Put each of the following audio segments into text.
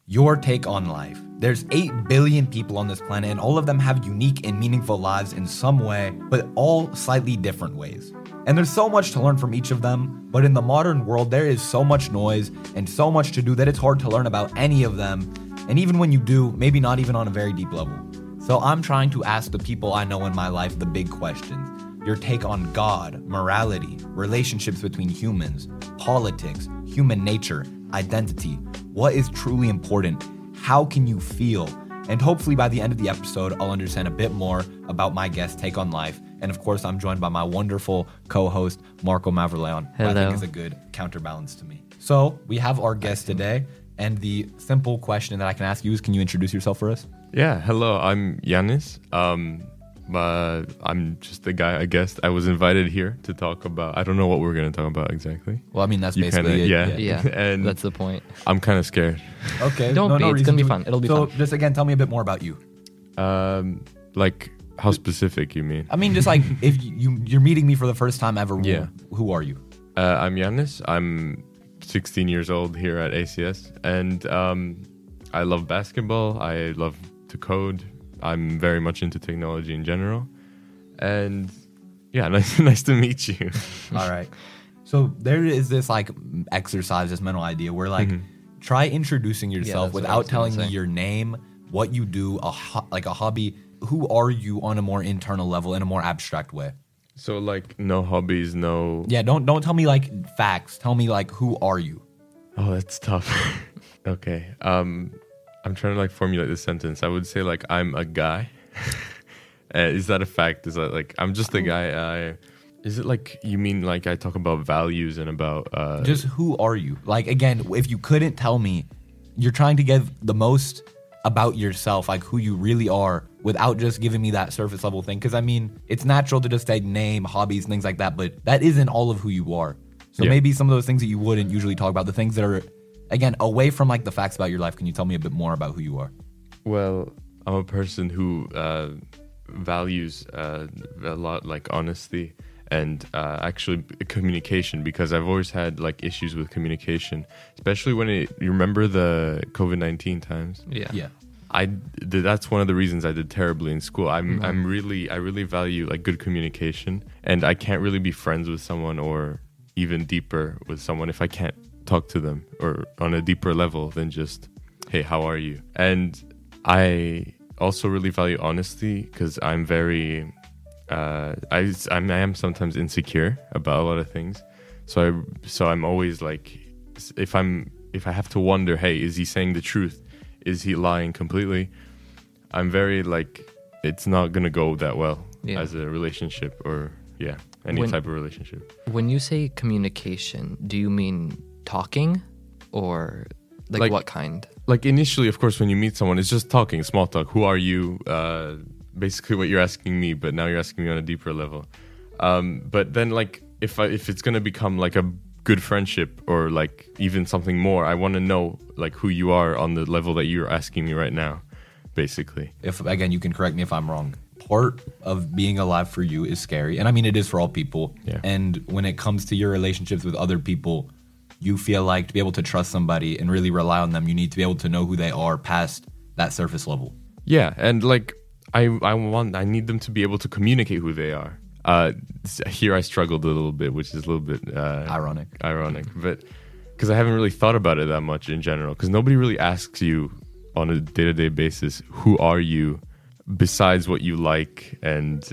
Your take on life. There's 8 billion people on this planet, and all of them have unique and meaningful lives in some way, but all slightly different ways. And there's so much to learn from each of them, but in the modern world, there is so much noise and so much to do that it's hard to learn about any of them. And even when you do, maybe not even on a very deep level. So I'm trying to ask the people I know in my life the big questions. Your take on God, morality, relationships between humans, politics, human nature, identity. What is truly important? How can you feel? And hopefully by the end of the episode, I'll understand a bit more about my guest's take on life. And of course, I'm joined by my wonderful co-host, Marco Mavrleon, who I think is a good counterbalance to me. So we have our guest today. And the simple question that I can ask you is, can you introduce yourself for us? Yeah, hello, I'm Yannis. I'm just the guy, I guess. I was invited here to talk about, I don't know what we're going to talk about exactly. Well, I mean, that's basically it. Yeah, and that's the point. I'm kind of scared. Okay. Don't be, it's going to be fun. It'll be fun. So just again, tell me a bit more about you. Like, how specific you mean? I mean, just like, if you're meeting me for the first time ever, who are you? I'm Yannis. I'm 16 years old here at ACS, and I love basketball. I love to code. I'm very much into technology in general, and yeah, nice to meet you. All right. So there is this like exercise, this mental idea where like try introducing yourself without telling me your name, what you do, like a hobby. Who are you on a more internal level, in a more abstract way? So like no hobbies, no. Yeah, don't tell me like facts. Tell me like who are you? Oh, that's tough. Okay. I'm trying to like formulate this sentence. I would say like I'm a guy. Is that a fact? Is that like I'm just a guy? Is it like you mean like I talk about values and about just who are you? Like again, if you couldn't tell me, you're trying to give the most about yourself, like who you really are, without just giving me that surface level thing. Because I mean, it's natural to just say name, hobbies, things like that, but that isn't all of who you are. So maybe some of those things that you wouldn't usually talk about, the things that are, again, away from like the facts about your life, can you tell me a bit more about who you are? Well, I'm a person who values a lot like honesty and actually communication, because I've always had like issues with communication, especially when you remember the COVID-19 times. Yeah. That's one of the reasons I did terribly in school. I really value like good communication, and I can't really be friends with someone or even deeper with someone if I can't talk to them or on a deeper level than just, hey, how are you? And I also really value honesty, because I'm very I am sometimes insecure about a lot of things. So I'm always like, if I have to wonder, hey, is he saying the truth? Is he lying completely? I'm very like, it's not gonna go that well as a relationship or any type of relationship. When you say communication, do you mean talking or like what kind? Like initially, of course, when you meet someone, it's just talking, small talk. Who are you? Basically what you're asking me, but now you're asking me on a deeper level. But then like if it's gonna become like a good friendship or like even something more, I want to know like who you are on the level that you're asking me right now, basically. If again, you can correct me if I'm wrong. Part of being alive for you is scary, and I mean it is for all people. Yeah. And when it comes to your relationships with other people, you feel like to be able to trust somebody and really rely on them, you need to be able to know who they are past that surface level. Yeah, and like I need them to be able to communicate who they are. Here I struggled a little bit, which is a little bit ironic, but because I haven't really thought about it that much in general, because nobody really asks you on a day-to-day basis, who are you, besides what you like and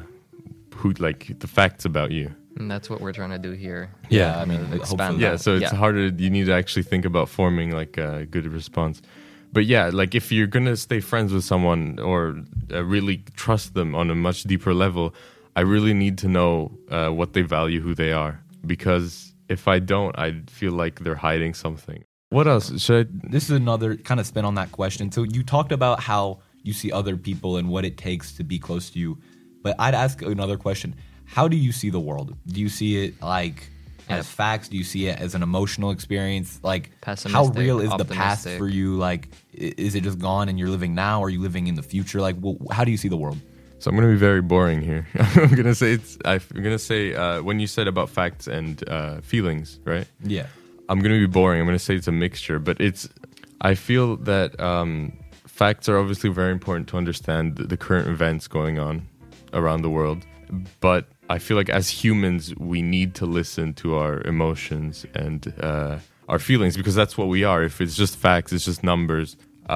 who like the facts about you. And that's what we're trying to do here. Yeah, I mean, expand. Yeah, so it's harder. You need to actually think about forming like a good response. But yeah, like if you're gonna stay friends with someone or really trust them on a much deeper level, I really need to know what they value, who they are. Because if I don't, I feel like they're hiding something. What else? This is another kind of spin on that question. So you talked about how you see other people and what it takes to be close to you. But I'd ask another question. How do you see the world? Do you see it like as facts? Do you see it as an emotional experience? Like how real is the past for you? Like is it just gone and you're living now? Or are you living in the future? Like how do you see the world? So I'm going to be very boring here. I'm going to say when you said about facts and feelings, right? Yeah. I'm going to be boring. I'm going to say it's a mixture, but I feel that facts are obviously very important to understand the current events going on around the world. But I feel like as humans, we need to listen to our emotions and our feelings, because that's what we are. If it's just facts, it's just numbers,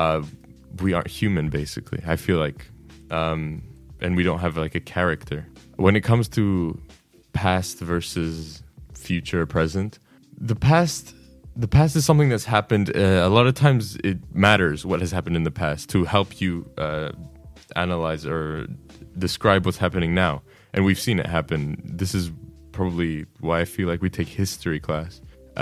we aren't human, basically. I feel like, and we don't have like a character. When it comes to past versus future, present, the past is something that's happened. A lot of times it matters what has happened in the past to help you analyze or describe what's happening now. And we've seen it happen. This is probably why I feel like we take history class.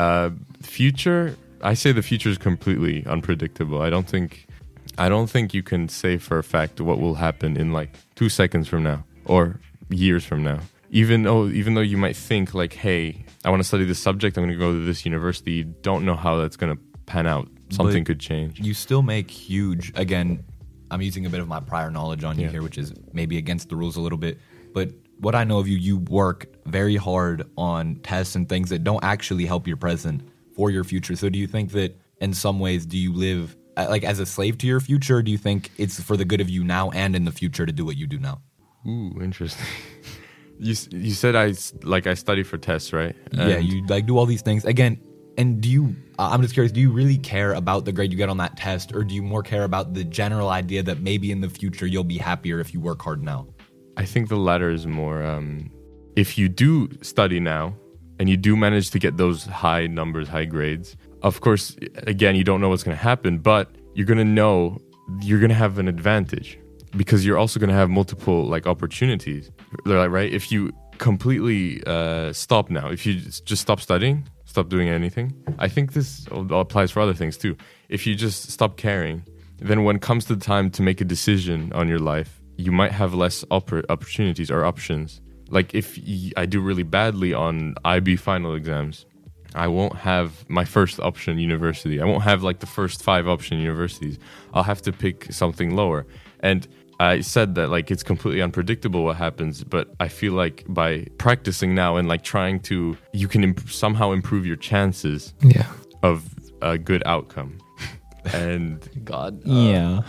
Future, I say the future is completely unpredictable. I don't think you can say for a fact what will happen in like 2 seconds from now or years from now. Even though you might think like, hey, I want to study this subject, I'm going to go to this university, you don't know how that's going to pan out. Something could change. You still make huge, again, I'm using a bit of my prior knowledge on you here, which is maybe against the rules a little bit, but what I know of you, you work very hard on tests and things that don't actually help your present for your future. So do you think that in some ways, do you live like as a slave to your future? Or do you think it's for the good of you now and in the future to do what you do now? Ooh, interesting. You said I study for tests, right? Yeah, you like do all these things again. And do you? I'm just curious. Do you really care about the grade you get on that test, or do you more care about the general idea that maybe in the future you'll be happier if you work hard now? I think the latter is more. If you do study now and you do manage to get those high numbers, high grades, of course, again, you don't know what's going to happen, but you're going to know you're going to have an advantage because you're also going to have multiple like opportunities, right? If you completely stop now, if you just stop studying, stop doing anything, I think this applies for other things too. If you just stop caring, then when it comes to the time to make a decision on your life, you might have less opportunities or options. Like if I do really badly on IB final exams, I won't have my first option university. I won't have like the first 5 option universities. I'll have to pick something lower. And I said that like it's completely unpredictable what happens, but I feel like by practicing now and like trying to, you can somehow improve your chances of a good outcome. And God. Yeah.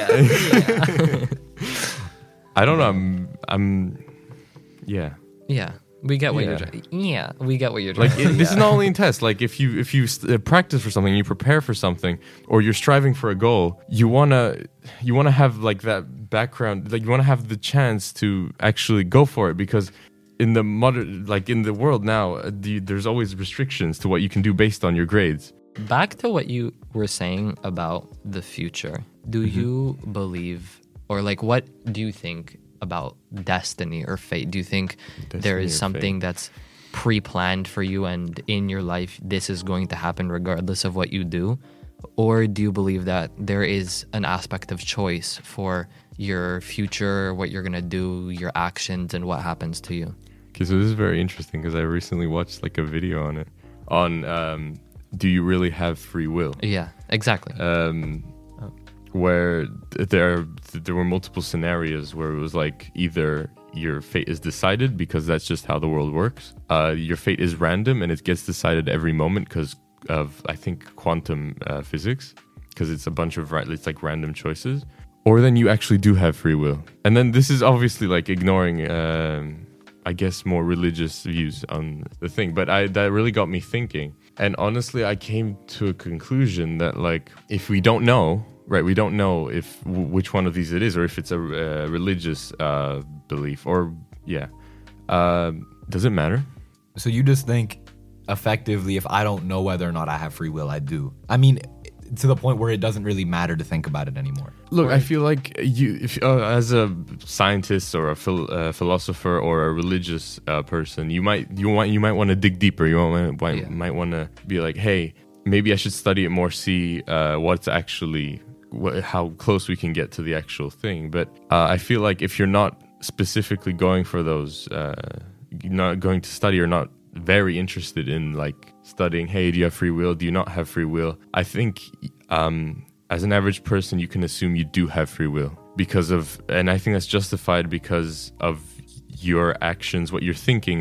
I don't know. I'm yeah. Yeah. We get what you're trying. Yeah, we get what you're like. trying. This is not only in tests. Like if you practice for something, you prepare for something, or you're striving for a goal, you wanna have like that background. Like you wanna have the chance to actually go for it, because in the modern, like in the world now, there's always restrictions to what you can do based on your grades. Back to what you were saying about the future. Do you believe, or like, what do you think about destiny or fate? Do you think there is something that's pre-planned for you and in your life this is going to happen regardless of what you do? Or do you believe that there is an aspect of choice for your future, what you're going to do, your actions, and what happens to you? Okay, so this is very interesting because I recently watched like a video on it, on do you really have free will? Yeah, exactly. Where there were multiple scenarios where it was like either your fate is decided because that's just how the world works. Your fate is random and it gets decided every moment because of, I think, quantum physics, because it's a bunch of it's like random choices. Or then you actually do have free will. And then this is obviously like ignoring, I guess, more religious views on the thing. But that really got me thinking. And honestly, I came to a conclusion that like if we don't know, right, we don't know if which one of these it is, or if it's a religious belief, or does it matter? So you just think, effectively, if I don't know whether or not I have free will, I do. I mean, to the point where it doesn't really matter to think about it anymore. Look, right? I feel like if as a scientist or a philosopher or a religious person, you might want to dig deeper. You might want to be like, hey, maybe I should study it more, see what's actually, how close we can get to the actual thing. But I feel like if you're not specifically going for those, not going to study or not very interested in like studying, hey, do you have free will? Do you not have free will? I think as an average person, you can assume you do have free will and I think that's justified because of your actions, what you're thinking of,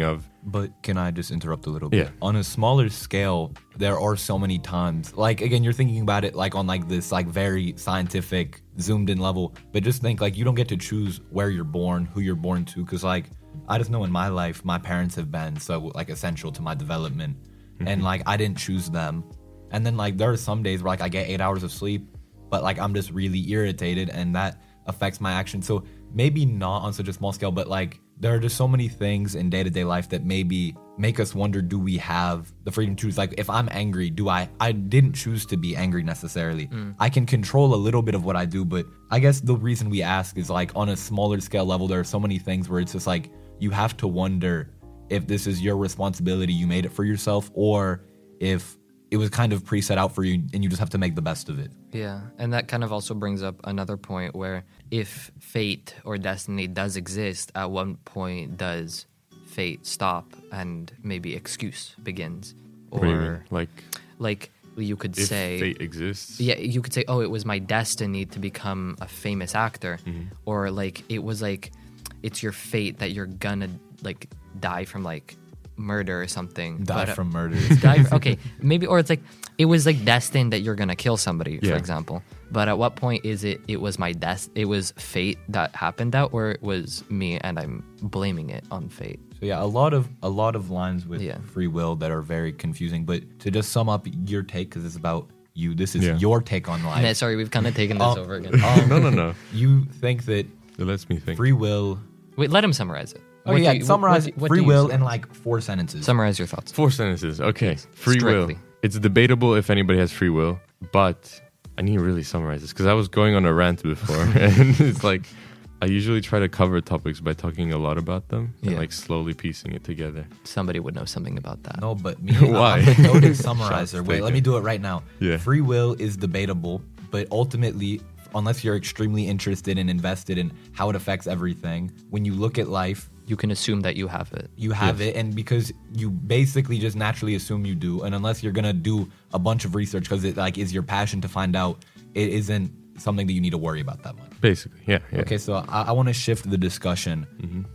But can I just interrupt a little bit? Yeah. On a smaller scale, there are so many times. Like, again, you're thinking about it like on like this like very scientific, zoomed in level. But just think like you don't get to choose where you're born, who you're born to. Because like I just know in my life, my parents have been so like essential to my development. And like I didn't choose them. And then like there are some days where like I get 8 hours of sleep, but like I'm just really irritated and that affects my action. So maybe not on such a small scale, but like there are just so many things in day-to-day life that maybe make us wonder, do we have the freedom to choose? Like if I'm angry, I didn't choose to be angry necessarily. I can control a little bit of what I do, but I guess the reason we ask is like on a smaller scale level, there are so many things where it's just like you have to wonder if this is your responsibility, you made it for yourself, or if it was kind of preset out for you and you just have to make the best of it. Yeah, and that kind of also brings up another point where if fate or destiny does exist, at one point does fate stop and maybe excuse begins? What do you mean? Or like you could if say fate exists. Yeah, you could say, oh, it was my destiny to become a famous actor. Or like it was like it's your fate that you're gonna like die from like murder or something. From murder. Okay, maybe, or it's like it was like destined that you're gonna kill somebody, for Yeah. example. But at what point is it was my it was fate that happened that, or it was me and I'm blaming it on fate? So yeah, a lot of lines with Yeah. free will that are very confusing. But to just sum up your take, because it's about you, this is Yeah. your take on life. Yeah, sorry, we've kind of taken this over again. No. You think that It lets me think. free will? Wait, let him summarize it. Oh yeah, summarize what free do you will summarize? in like 4 sentences. Summarize your thoughts. 4 sentences. Okay. Yes, Free strictly. will. It's debatable if anybody has free will, but I need to really summarize this because I was going on a rant before, and it's like I usually try to cover topics by talking a lot about them and Yeah. like slowly piecing it together. Somebody would know something about that. No, but me, Why? I'm the noted Shots summarizer. Wait, let taken. me do it right now. Yeah. Free will is debatable, but ultimately, unless you're extremely interested and invested in how it affects everything, when you look at life, You can assume that you have it. you have it, and because you basically just naturally assume you do, and unless you're gonna do a bunch of research because it like is your passion to find out, it isn't something that you need to worry about that much. Basically, yeah. Okay, so I want to shift the discussion.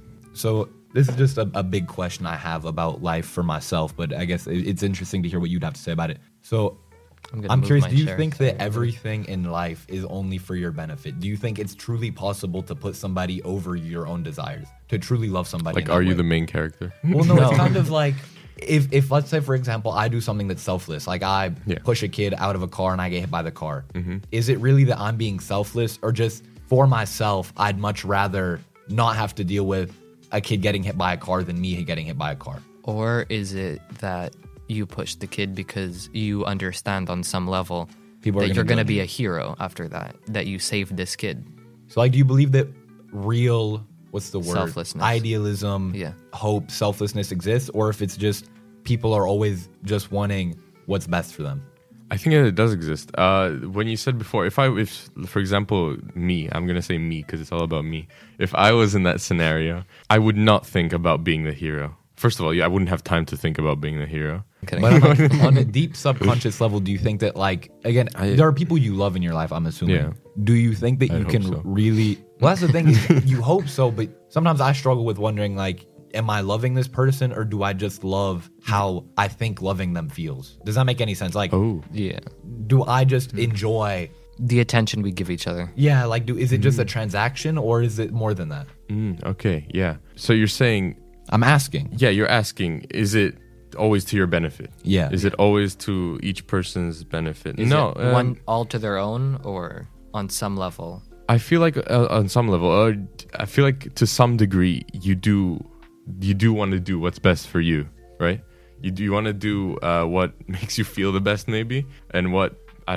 So this is just a big question I have about life for myself, but I guess it's interesting to hear what you'd have to say about it. So gonna I'm move curious, my do you chair. think that everything in life is only for your benefit? Do you think it's truly possible to put somebody over your own desires? To truly love somebody? Like, in that are you way? the main character? Well, no, No. it's kind of like if let's say, for example, I do something that's selfless, like I Yeah. push a kid out of a car and I get hit by the car. Is it really that I'm being selfless, or just for myself, I'd much rather not have to deal with a kid getting hit by a car than me getting hit by a car? Or is it that you push the kid because you understand on some level People are that gonna you're going to judge be you. a hero after that you saved this kid? So, like, do you believe that real, what's the word? Selflessness. Idealism, Yeah. hope, selflessness exists, or if it's just people are always just wanting what's best for them? I think it does exist. When you said before, if for example, me, I'm gonna say me because it's all about me. If I was in that scenario, I would not think about being the hero. First of all, I wouldn't have time to think about being the hero. Kidding. But on a deep subconscious level, do you think that, like, again, there are people you love in your life, I'm assuming. Yeah. Do you think that I'd you hope can so. really... Well, that's the thing. Is you hope so, but sometimes I struggle with wondering, like, am I loving this person, or do I just love how I think loving them feels? Does that make any sense? Like, Oh, Yeah. do I just enjoy... The attention we give each other. Yeah, like, is it just a transaction, or is it more than that? okay, yeah. So you're saying, I'm asking. yeah, you're asking, is it always to your benefit? Yeah. Is it always to each person's benefit? Is no, it one all to their own, or on some level? I feel like on some level, I feel like to some degree, you do want to do what's best for you, right? You want to do what makes you feel the best, maybe, and what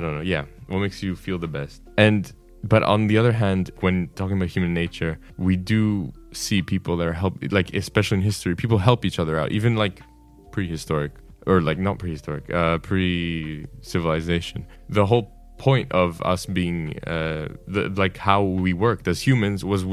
makes you feel the best. But on the other hand, when talking about human nature, we do see people that are like especially in history, people help each other out, even like prehistoric or like not prehistoric, pre-civilization. The whole point of us being like how we worked as humans was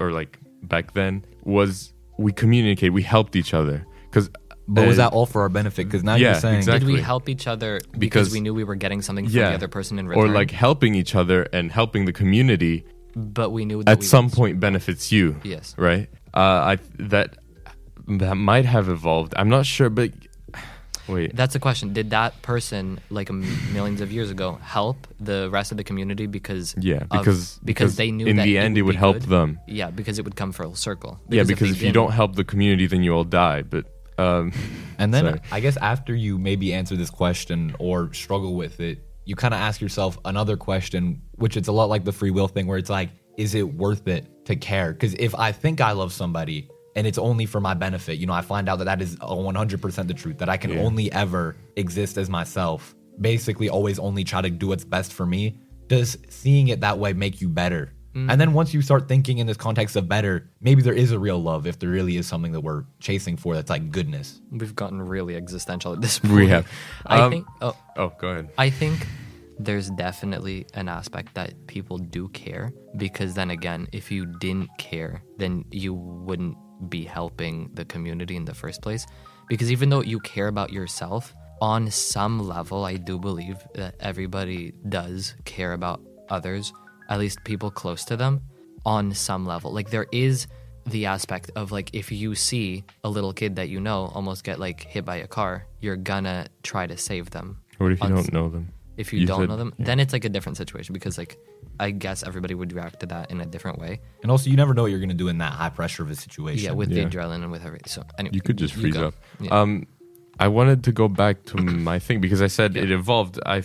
back then was we communicate, we helped each other But was that all for our benefit? Because now Yeah, you're saying... exactly. Did we help each other because Because- we knew we were getting something from the other person in return? or like helping each other and helping the community but we knew that at we some would- point benefits you. Yes. Right. that might have evolved. I'm not sure, but wait. That's the question. Did that person, like millions of years ago, help the rest of the community because because they knew in that the end it would help good? them. Yeah, because it would come full circle. Because if you don't help the community, then you all die. But and then sorry. I guess after you maybe answer this question or struggle with it, you kind of ask yourself another question, which it's a lot like the free will thing, where it's like, is it worth it to care? Because if I think I love somebody and it's only for my benefit, I find out that is 100% the truth, that I can only ever exist as myself, basically always only try to do what's best for me. Does seeing it that way make you better? And then once you start thinking in this context of better, maybe there is a real love, if there really is something that we're chasing for that's like goodness. We've gotten really existential at this point. We have. I think. Oh, go ahead. I think there's definitely an aspect that people do care, because then again, if you didn't care, then you wouldn't be helping the community in the first place. Because even though you care about yourself, on some level, I do believe that everybody does care about others, at least people close to them, on some level. Like, there is the aspect of, like, if you see a little kid that almost get like hit by a car, you're gonna try to save them. What if you don't know them? If you don't know them, then it's like a different situation, because like I guess everybody would react to that in a different way. And also, you never know what you're going to do in that high pressure of a situation. Yeah, with the adrenaline and with everything. So anyway, you could just freeze up. Yeah. I wanted to go back to my thing, because I said it evolved. I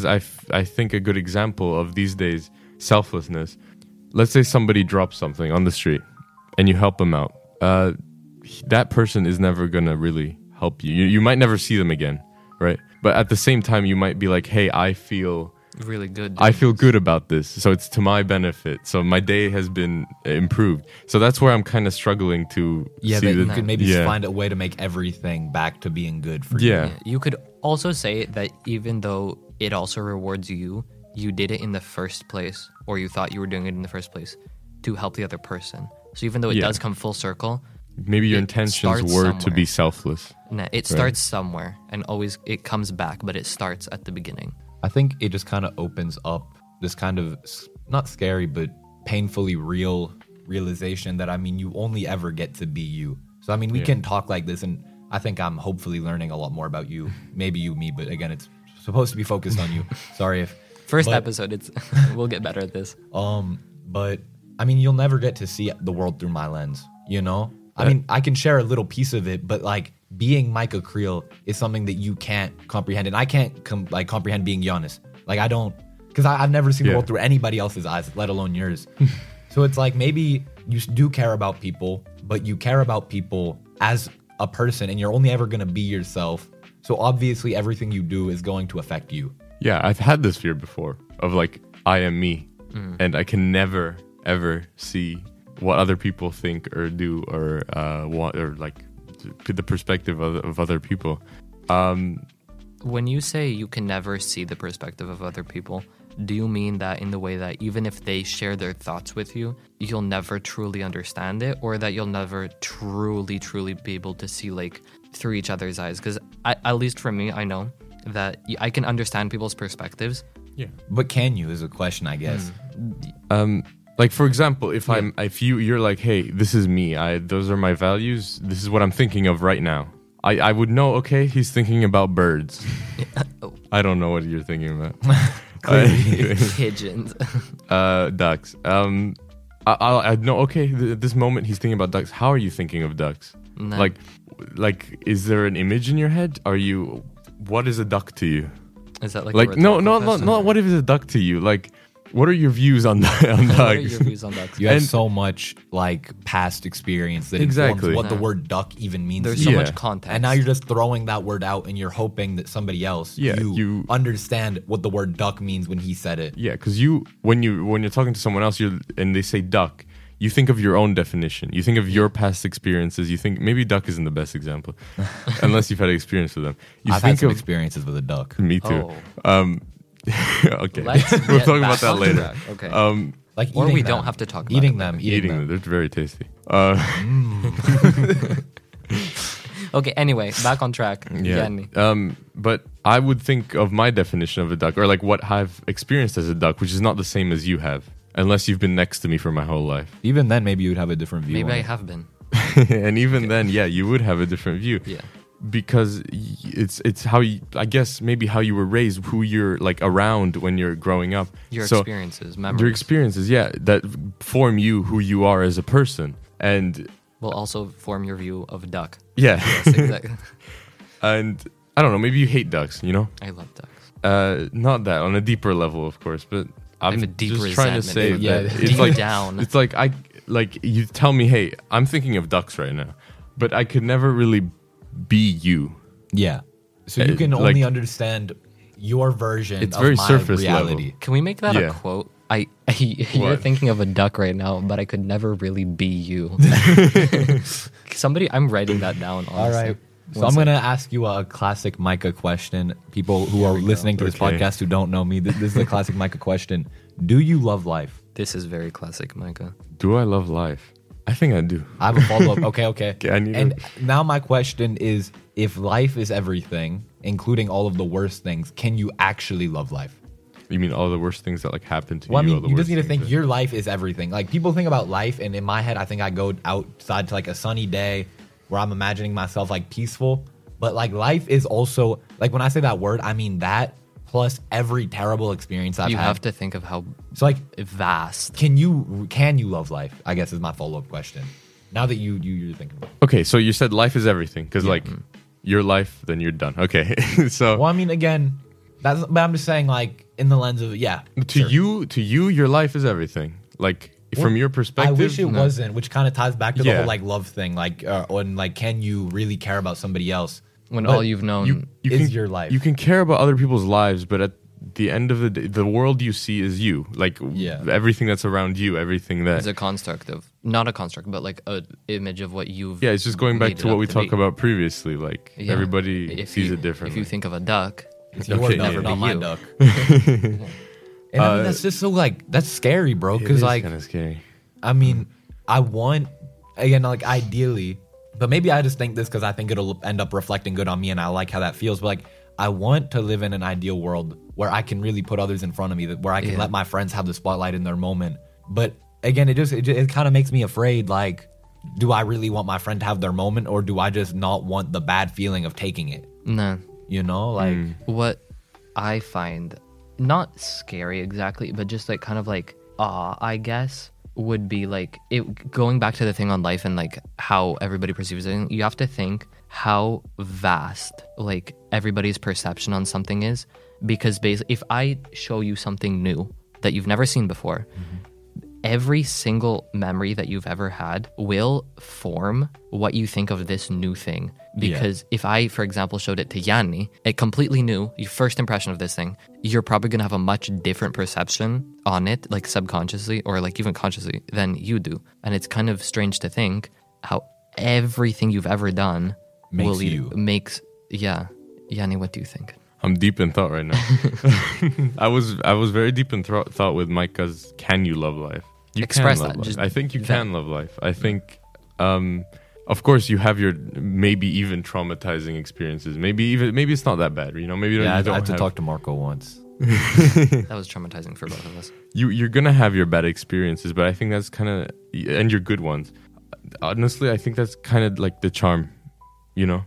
think a good example of these days selflessness. Let's say somebody drops something on the street, and you help them out. That person is never gonna really help you. You might never see them again, right? But at the same time, you might be like, "Hey, I feel really good. I feel good about this, so it's to my benefit. So my day has been improved." So that's where I'm kind of struggling to see that you could maybe yeah. find a way to make everything back to being good for you. Yeah. You could also say that even though it also rewards you, you did it in the first place, or you thought you were doing it in the first place to help the other person. So even though it does come full circle, maybe your intentions were to be selfless. No, it starts somewhere, and always it comes back, but it starts at the beginning. I think it just kind of opens up this kind of, not scary, but painfully real realization that, you only ever get to be you. So, we can talk like this, and I think I'm hopefully learning a lot more about you. Maybe you, me, but again, it's supposed to be focused on you. Sorry if... First episode, we'll get better at this. But, you'll never get to see the world through my lens, I can share a little piece of it, but, like, being Micah Creel is something that you can't comprehend, and I can't comprehend being Giannis. Like, I don't, because I've never seen the world through anybody else's eyes, let alone yours. So it's like, maybe you do care about people, but you care about people as a person, and you're only ever going to be yourself. So obviously everything you do is going to affect you. Yeah, I've had this fear before of, like, I am me, and I can never, ever see what other people think or do or want, or, like, the perspective of other people. When you say you can never see the perspective of other people, do you mean that in the way that even if they share their thoughts with you, you'll never truly understand it, or that you'll never truly be able to see, like, through each other's eyes? Because at least for me, I know that I can understand people's perspectives. Yeah, but can you is a question, I guess. Like, for example, if you're like, hey, this is me, those are my values, this is what I'm thinking of right now, I would know, okay, he's thinking about birds. I don't know what you're thinking about. Pigeons. Ducks. I'd know, okay, at this moment he's thinking about ducks. How are you thinking of ducks? No. Like, is there an image in your head? What is a duck to you? Is that like no, what is a duck to you? Like, what are your views on ducks? What are your views on ducks? You have so much, like, past experience that informs what the word duck even means. There's so much context. And now you're just throwing that word out, and you're hoping that somebody else, you understand what the word duck means when he said it. Yeah, because when you're talking to someone else, and they say duck, you think of your own definition. You think of your past experiences. You think, maybe duck isn't the best example, unless you've had experience with them. I've had some experiences with a duck. Me too. Oh. Okay, we'll talk about that later. Okay. Like, or we don't have to talk about eating them. They're very tasty. Okay, anyway, back on track. Yeah. But I would think of my definition of a duck, or like what I've experienced as a duck, which is not the same as you have, unless you've been next to me for my whole life. Even then, maybe you would have a different view. Maybe on I it. have been. And even then, yeah, you would have a different view. Yeah. Because it's how you, I guess maybe how you were raised, who you're like around when you're growing up. Your So experiences, memories. your experiences, yeah, that form you who you are as a person. And will also form your view of a duck. yeah, Yes, exactly. and I don't know, maybe you hate ducks, you know? I love ducks. Not that, on a deeper level, of course, but I have I'm a deep just trying to say resentment. that Deep it's like down. it's like you tell me, hey, I'm thinking of ducks right now, but I could never really be you. Yeah. So you can like- only understand your version It's of very my surface reality. level. Can we make that Yeah. a quote? You're What? thinking of a duck right now, but I could never really be you. I'm writing that down. Honestly. All right. So One I'm sec. going to ask you a classic Micah question. People who are listening to this Okay. podcast who don't know me, this is a classic Micah question. Do you love life? This is very classic, Micah. Do I love life? I think I do. I have a follow up. Okay. Okay, I need And now my question is, if life is everything, including all of the worst things, can you actually love life? You mean all the worst things that like happen to Well, I you? all mean, the you worst just need to things think that- your life is everything. Like, people think about life, and in my head, I think I go outside to like a sunny day where I'm imagining myself like peaceful. But like, life is also, like, when I say that word, I mean that plus every terrible experience I've You had. have to think of how So like, vast. can you love life? I guess is my follow up question. Now that you're thinking about it. Okay, so you said life is everything because like your life, then you're done. Okay, so Well, I mean, again, but I'm just saying, like, in the lens of, yeah. to you, your life is everything. Like from your I perspective, wish it wasn't, which kind of ties back to the Yeah. whole like love thing, like, on like, can you really care about somebody else When But all you've known you is can, your life? You can care about other people's lives, but at the end of the day, the world you see is you. Like Yeah. everything that's around you, everything that is a construct of, not a construct, but like an image of what you've. yeah, it's just going back made to it what up we to talked be. about previously. Like Yeah. everybody If sees you- it differently. If you think of a duck, It's your Okay, duck, yeah. not Be my you. duck. And I mean, that's just so like, that's scary, bro. Because like, kind of scary. I mean, I want, again, like, ideally, but maybe I just think this because I think it'll end up reflecting good on me and I like how that feels. But like, I want to live in an ideal world where I can really put others in front of me, where I can Yeah. let my friends have the spotlight in their moment. But again, it kind of makes me afraid. Like, do I really want my friend to have their moment, or do I just not want the bad feeling of taking it? no. You know, like, What I find not scary exactly, but just like kind of like awe, I guess, would be like it going back to the thing on life and like how everybody perceives it. You have to think how vast like everybody's perception on something is, because basically if I show you something new that you've never seen before, every single memory that you've ever had will form what you think of this new thing. Because if I, for example, showed it to Yanni, it completely new, your first impression of this thing, you're probably going to have a much different perception on it, like subconsciously or like even consciously, than you do. And it's kind of strange to think how everything you've ever done Makes you. yeah. Yanni, what do you think? I'm deep in thought right now. I was very deep in thought with Micah's "Can you love life?" You Express can love that, life. just I think you that. can love life. I think, of course, you have your maybe even traumatizing experiences. Maybe it's not that bad. You know, maybe yeah, you I don't had to have- talk to Marco once. That was traumatizing for both of us. You're gonna have your bad experiences, but I think that's kind of and your good ones. Honestly, I think that's kind of like the charm. You know,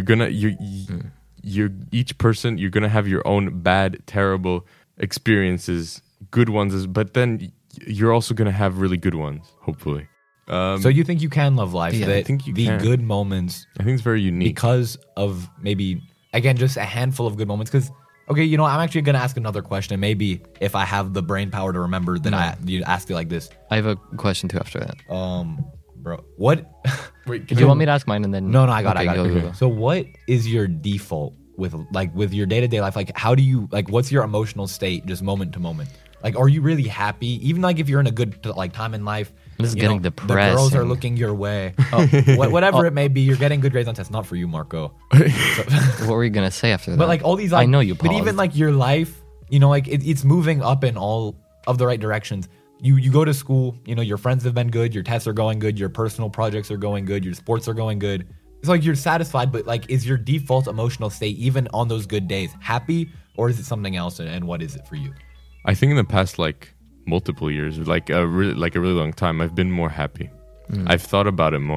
you're each person. You're gonna have your own bad, terrible experiences, good ones, but then you're also gonna have really good ones. Hopefully, So you think you can love life? Yeah, I that think you the can. good moments, I think it's very unique. because of maybe, again, just a handful of good moments. Because, okay, you know, I'm actually going to ask another question. Maybe if I have the brain power to remember that you ask it like this. I have a question too after that. Bro, what? Wait, Do you want me to ask mine and then? No, I got Okay, it. go. So what is your default with your day-to-day life? Like, how do you, like, what's your emotional state just moment to moment? Like, are you really happy? Even like if you're in a good like time in life, This is you getting know, the girls are depressing. looking your way. Whatever it may be, you're getting good grades on tests. Not for you, Marco. What were you gonna say after that? But like all these, like, I know you. But even paused. like your life, you know, like it's moving up in all of the right directions. You go to school, you know, your friends have been good, your tests are going good, your personal projects are going good, your sports are going good. It's like you're satisfied, but like, is your default emotional state even on those good days happy, or is it something else? And what is it for you? I think in the past like multiple years, like a really long time, I've been more happy. I've thought about it more,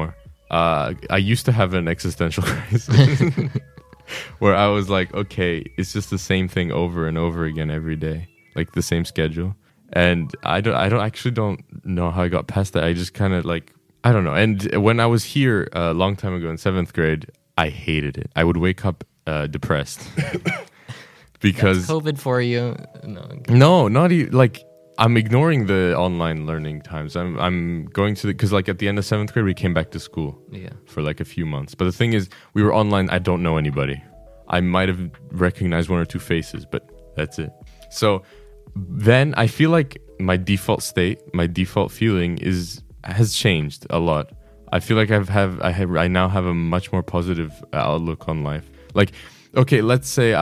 I used to have an existential crisis where I was like, okay, it's just the same thing over and over again every day, like the same schedule. And I don't know how I got past that. I just kind of like, I don't know. And when I was here a long time ago in 7th grade, I hated it. I would wake up depressed because That's COVID for you. No, not even like I'm ignoring the online learning times. I'm going to because like at the end of 7th grade we came back to school for like a few months. But the thing is, we were online. I don't know anybody. I might have recognized 1 or 2 faces, but that's it. So then I feel like my default state, my default feeling has changed a lot. I feel like I now have a much more positive outlook on life. Like, okay, let's say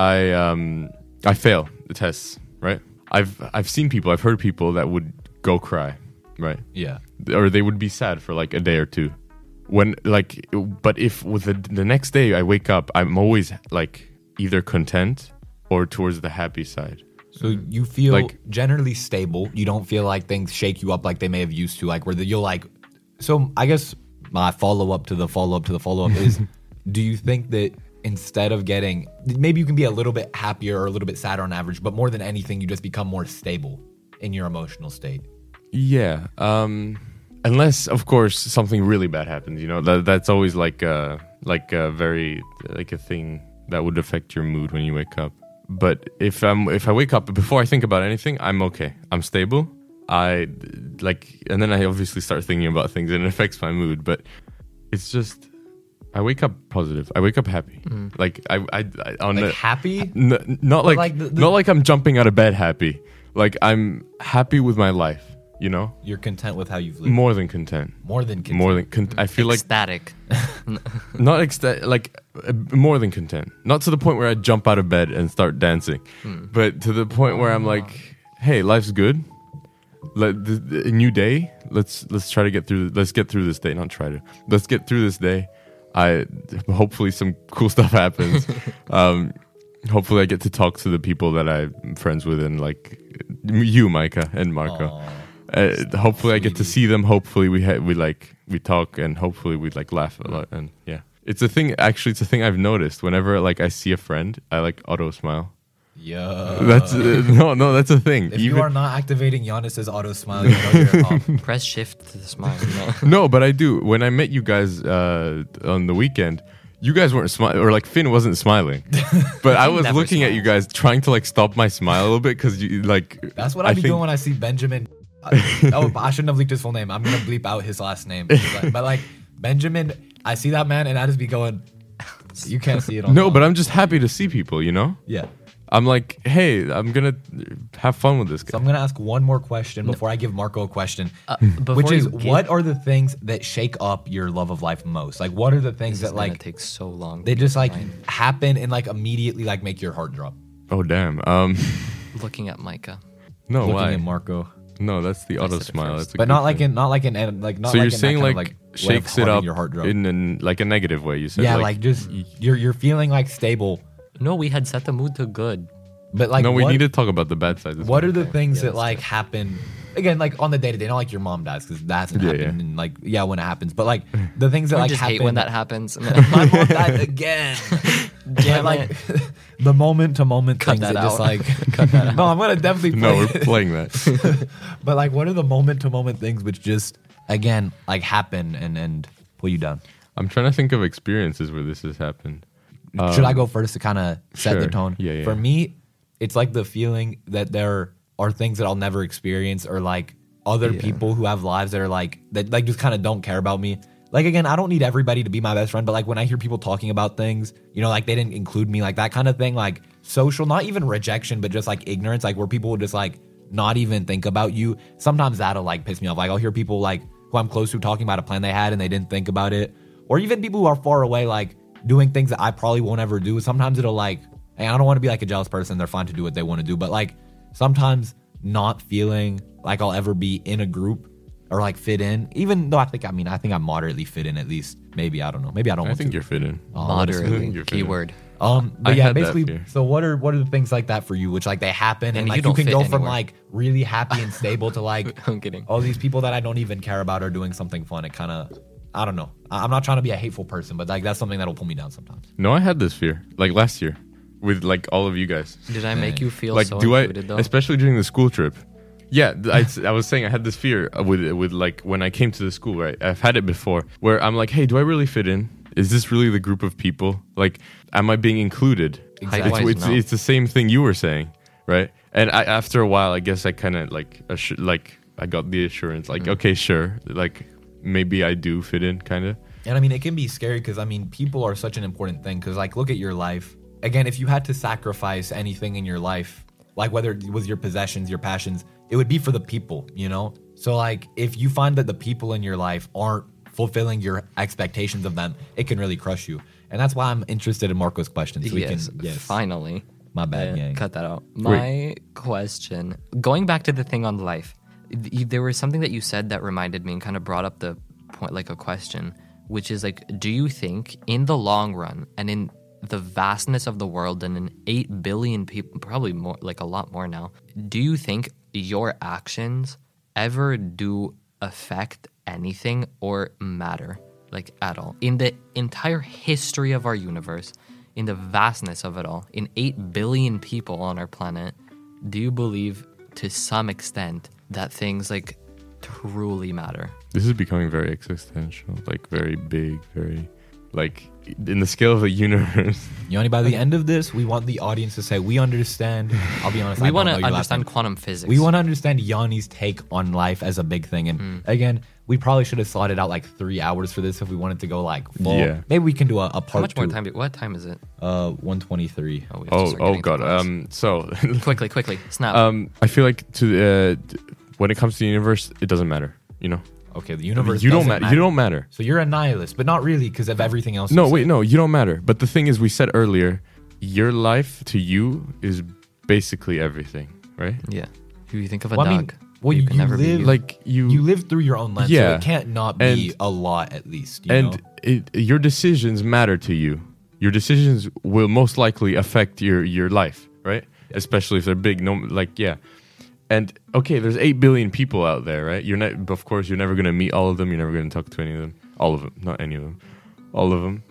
I fail the tests, right? I've seen people, I've heard people that would go cry, right? Yeah. Or they would be sad for like a day or two. But if with the next day I wake up, I'm always like either content or towards the happy side. So you feel like generally stable. You don't feel like things shake you up like they may have used to, like where you'll like. So I guess my follow up to the follow up to the follow up is: do you think that instead of getting, maybe you can be a little bit happier or a little bit sadder on average, but more than anything, you just become more stable in your emotional state? Yeah. Unless, of course, something really bad happens. You know, that's always like a very like a thing that would affect your mood when you wake up. But if I wake up before I think about anything, I'm okay. I'm stable. And then I obviously start thinking about things and it affects my mood. But it's just, I wake up positive. I wake up happy. Like happy? Not like I'm jumping out of bed happy. Like I'm happy with my life. You know, you're content with how you've lived. More than content. I feel ecstatic. Not ecstatic. Like more than content. Not to the point where I jump out of bed and start dancing, but to the point where I'm like, hey, life's good. A new day. Let's try to get through. Let's get through this day. Not try to. Let's get through this day. Hopefully some cool stuff happens. Hopefully I get to talk to the people that I'm friends with, and like you, Micah and Marco. Hopefully I get to see them. Hopefully we talk, and hopefully we like laugh a lot. And yeah, it's a thing. Actually, it's a thing I've noticed. Whenever like I see a friend, I like auto smile. Yeah, that's no, that's a thing. If you are not activating Giannis's auto smile, you know you're off. Press shift to the smile. No, but I do. When I met you guys on the weekend, you guys weren't smiling, or like Finn wasn't smiling, but I was looking at you guys trying to like stop my smile a little bit because you like. That's what I be doing when I see Benjamin. I shouldn't have leaked his full name. I'm gonna bleep out his last name. But like Benjamin, I see that man and I just be going, you can't see it on. No, but I'm just happy to see people, you know? Yeah. I'm like, hey, I'm gonna have fun with this guy. So I'm gonna ask one more question before I give Marco a question, which is what are the things that shake up your love of life most? Like, what are the things that like take so long? They just like happen and like immediately like make your heart drop. Oh damn. Looking at Micah. No, looking why? at Marco. No, that's the auto smile. That's but not like in so you're saying like shakes it up your heart drop in like a negative way. You said like just you're feeling like stable. No, we had set the mood to good. But like no, we need to talk about the bad side. What are the things that like happen again, like on the day to day? Not like your mom dies because that hasn't happened. And like when it happens, but like the things that like just happen. Hate when that happens. My mom died again. Damn like the moment to moment things that just like. Cut that out. No, I'm gonna definitely. No, we're playing that. But like, what are the moment to moment things which just again like happen and pull you down? I'm trying to think of experiences where this has happened. Should I go first to kind of set the tone? Yeah. For me, it's like the feeling that there are things that I'll never experience, or like other people who have lives that are like that like just kind of don't care about me. Like again, I don't need everybody to be my best friend, but like when I hear people talking about things, you know, like they didn't include me, like that kind of thing, like social, not even rejection, but just like ignorance, like where people will just like not even think about you. Sometimes that'll like piss me off. Like I'll hear people like who I'm close to talking about a plan they had and they didn't think about it, or even people who are far away, like doing things that I probably won't ever do. Sometimes it'll like, and I don't want to be like a jealous person. They're fine to do what they want to do, but like sometimes not feeling like I'll ever be in a group or like fit in, even though I think I'm moderately fit in at least. Maybe, I don't know. Maybe I don't want to. I think you're fit in. Moderately, keyword. But yeah, basically, so what are the things like that for you, which like they happen and like you can go from like really happy and stable to like I'm kidding. All these people that I don't even care about are doing something fun. It kind of I don't know. I'm not trying to be a hateful person, but like that's something that'll pull me down sometimes. No, I had this fear like last year with like all of you guys. Did I make you feel Like, so do I, included, though? especially during the school trip? Yeah, I was saying I had this fear with like when I came to the school, right? I've had it before where I'm like, hey, do I really fit in? Is this really the group of people? Like, am I being included? Height-wise, It's no. it's the same thing you were saying, right? And after a while, I guess I kind of like I got the assurance, like, okay, sure, like maybe I do fit in, kind of. And I mean, it can be scary because I mean, people are such an important thing. Because like, look at your life. Again, if you had to sacrifice anything in your life, like whether it was your possessions, your passions, it would be for the people, you know? So like, if you find that the people in your life aren't fulfilling your expectations of them, it can really crush you. And that's why I'm interested in Marco's question. So Yes, we can, finally. My bad, gang. Cut that out. My question, going back to the thing on life, there was something that you said that reminded me and kind of brought up the point, like a question, which is like, do you think in the long run and in the vastness of the world and in 8 billion people, probably more, like a lot more now, do you think your actions ever do affect anything or matter, like at all? In the entire history of our universe, in the vastness of it all, in 8 billion people on our planet, do you believe to some extent that things like truly matter? This is becoming very existential, like very big, very like in the scale of the universe. Yanni, by the end of this, we want the audience to say, we understand. I'll be honest. We want to understand quantum physics. We want to understand Yanni's take on life as a big thing. And again, we probably should have slotted out like 3 hours for this if we wanted to go like full. Yeah. Maybe we can do a part How much more 2. time? What time is it? 1:23. Oh, we have to start Oh getting to god. class. So Quickly, snap. I feel like when it comes to the universe, it doesn't matter. You know, Okay, the universe. you don't doesn't matter. You don't matter. So you're a nihilist, but not really because of everything else. No, you wait, said. no, you don't matter. But the thing is, we said earlier, your life to you is basically everything, right? Yeah. If you think of a Well, I dog, mean, well, you can never be live you. Like You live through your own lens, so Yeah. it can't not be And- a lot at least. You know? your decisions matter to you. Your decisions will most likely affect your life, right? Especially if they're big. No, like yeah. And okay, there's 8 billion people out there, right? You're not, of course, you're never gonna meet all of them. You're never gonna talk to any of them. All of them, not any of them. All of them.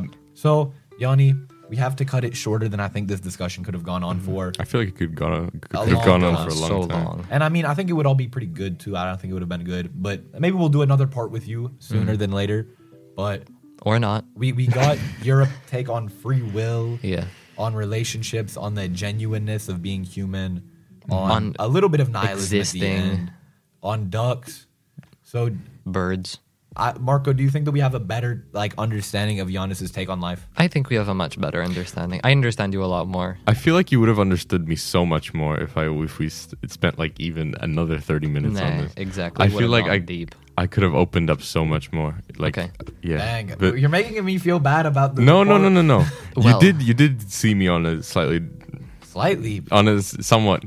So, Yanni, we have to cut it shorter than I think this discussion could have gone on for. I feel like it could have long gone on time. for a long so time. long. And I mean, I think it would all be pretty good too. I don't think it would have been good, but maybe we'll do another part with you sooner than later. But Or not. we got your take on free will, Yeah. on relationships, on the genuineness of being human, on On a little bit of nihilism existing. at the end, on ducks. So, Birds. Marco, do you think that we have a better like understanding of Giannis's take on life? I think we have a much better understanding. I understand you a lot more. I feel like you would have understood me so much more if we spent like even another 30 minutes on Nah, this. exactly. I Would've feel like gone deep. I could have opened up so much more. Like, Okay. yeah. Dang, But you're making me feel bad about the no. Well- You did see me on a slightly. on a somewhat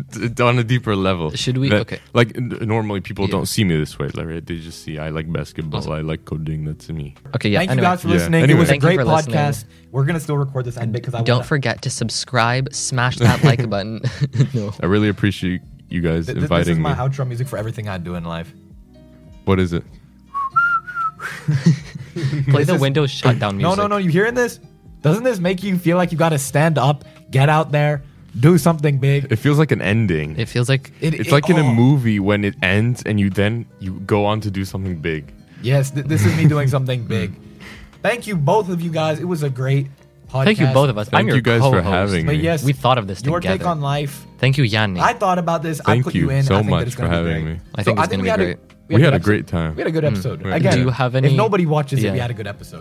on a deeper level. Should we- That- okay. Like normally people Yeah. don't see me this way. Like, right? They just see I like basketball. Awesome. I like coding. That's me. Okay, yeah. Thank anyway. you guys for Yeah. listening. Anyway. It was a Thank you great for listening. podcast. We're gonna still record this end bit because I Don't wanna, forget to subscribe, smash that like button. No. I really appreciate you guys This is inviting my me. outro music for everything I do in life. What is it? Play the Windows shutdown music. No. You hearing this? Doesn't this make you feel like you got to stand up, get out there, do something big? It feels like an ending. It feels like It's like in a oh. movie when it ends and you go on to do something big. Yes, this is me doing something big. Thank you, both of you guys. It was a great podcast. Thank you, both of us. Thank I'm your you guys for co-host. having But me. yes, We thought of this your together. take on life. Thank you, Yanni. I thought about this. I Thank put you you in. so I think that much it's for gonna be having great. me. I think it's gonna be great. We had a good great episode. time. We had a good episode. Yeah. Again, Do you have if any- nobody watches it, Yeah. we had a good episode.